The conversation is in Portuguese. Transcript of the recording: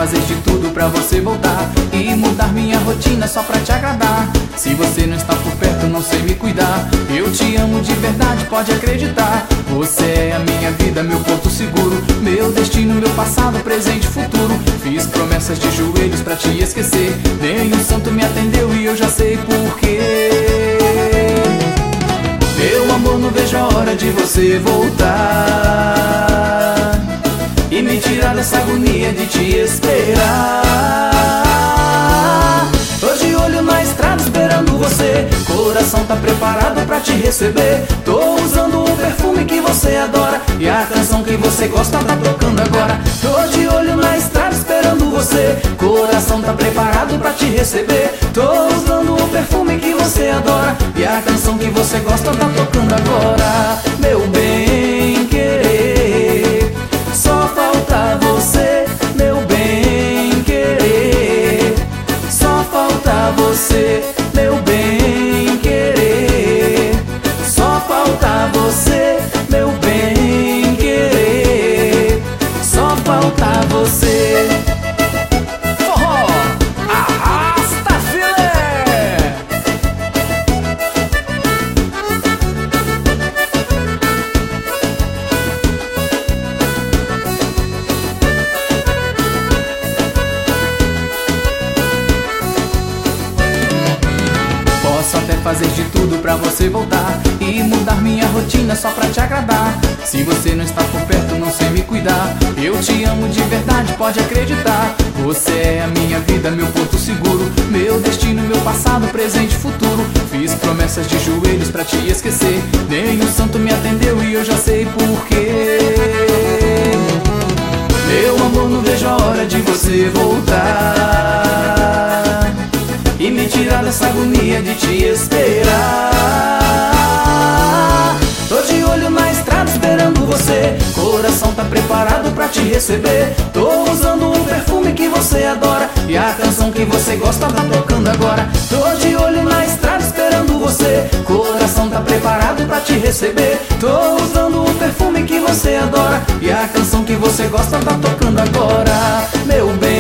fazer de tudo pra você voltar e mudar minha rotina só pra te agradar. Se você não está por perto, não sei me cuidar. Eu te amo de verdade, pode acreditar. Você é a minha vida, meu porto seguro, meu destino, meu passado, presente e futuro. Fiz promessas de joelhos pra te esquecer, nenhum santo me atendeu e eu já sei porquê. Meu amor, não vejo a hora de você voltar e me tirar dessa agonia de te esperar. Tô de olho na estrada esperando você, coração tá preparado pra te receber. Tô usando o perfume que você adora e a canção que você gosta tá tocando agora. Tô de olho na estrada esperando você, coração tá preparado pra te receber. Tô usando o perfume que você adora e a canção que você gosta tá tocando agora. Meu bem querer, só falta você. Meu bem querer, só falta você. Meu bem querer, só falta você. Meu bem querer, só falta você. Forró, arrasta filé. Posso até fazer de tudo pra você voltar e mudar minha rotina só pra te agradar. Se você não está por perto, não sei me cuidar. Eu te amo de verdade, pode acreditar. Você é a minha vida, meu porto seguro, meu destino, meu passado, presente e futuro. Fiz promessas de joelhos pra te esquecer, nenhum santo me atendeu e eu já sei porquê. Meu amor, não vejo a hora de você voltar e me tirar dessa agonia de te esperar. Tô de olho na estrada esperando você, coração tá preparado pra te receber. Tô usando o perfume que você adora e a canção que você gosta tá tocando agora. Tô de olho na estrada esperando você, coração tá preparado pra te receber. Tô usando o perfume que você adora e a canção que você gosta tá tocando agora. Meu bem